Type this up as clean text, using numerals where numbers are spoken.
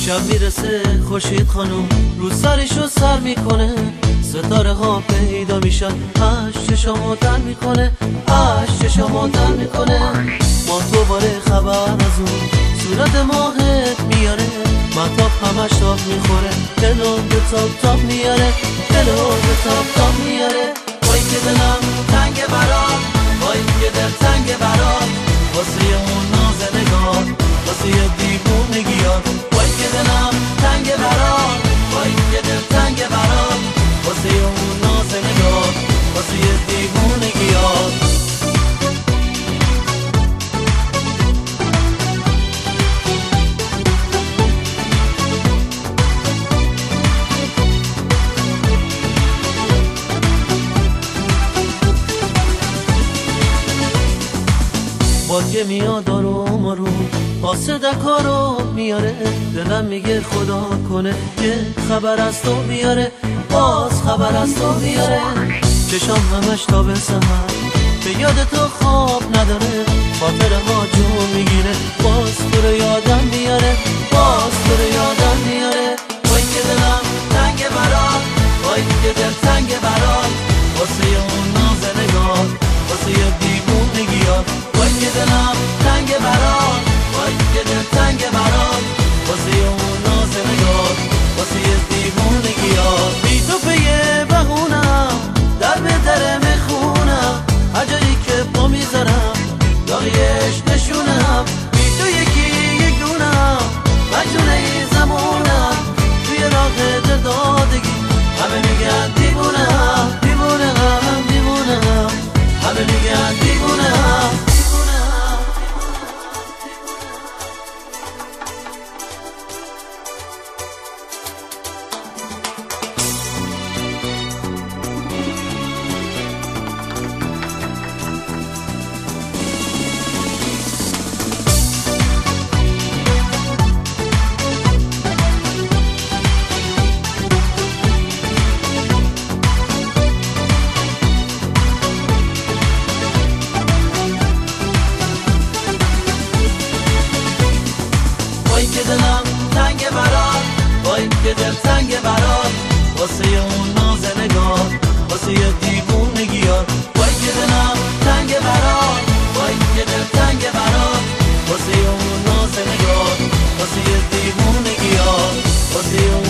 شب میرسه خورشید خانم رو سرشو سر میکنه، ستاره ها پیدا میشن، چشامو در میکنه، چشامو در میکنه. ما دوباره خبر از اون صورت ماهت میاره، مطاب همش تاب میخوره، دلو به تاب تاب میاره، دلو به تاب تاب میاره. وای که دلم تنگ برات، وای که دل تنگ برات، واسه اون ناز نگاه، واسه دیوونگیات. وای که دلم تنگ برات، وای که دل تنگ برات، واسه اون ناز نگاه، واسه دیوونگیات. باد میاد آروم آروم قاصدکا رو میاره، دلم میگه خدا کنه یه خبر از تو بیاره، باز خبر از تو بیاره. چشام همش تا به سحر به یاد تو خواب نداره، خاطر ها جون میگیره، باز تو رو یادم میاره، باز تو رو یادم میاره. وای که دلم تنگ برات، وای که دل تنگ برات، واسه اون ناز نگاه، واسه دیوونگیات. وای که دلم تنگ برات، وای که دل تنگ برات، واسه اون ناز نگاه، واسه دیوونگیات. بی تو به یه بهونم در به در میخونم، هر جایی که پا میذارم داغیش نشونم. بی تو یکی یک دونم مجنونه ای زمونم، توی راه دادگی همه میگن دیوونم، دیوونم، دیوونم، همه میگن دیوونم. وای که دلم تنگ برات، وای که دل تنگ برات، واسه اون ناز نگاه، واسه دیوونگیات. وای که دلم تنگ برات، وای که دل تنگ برات، واسه اون ناز نگاه، واسه دیوونگیات، واسه اون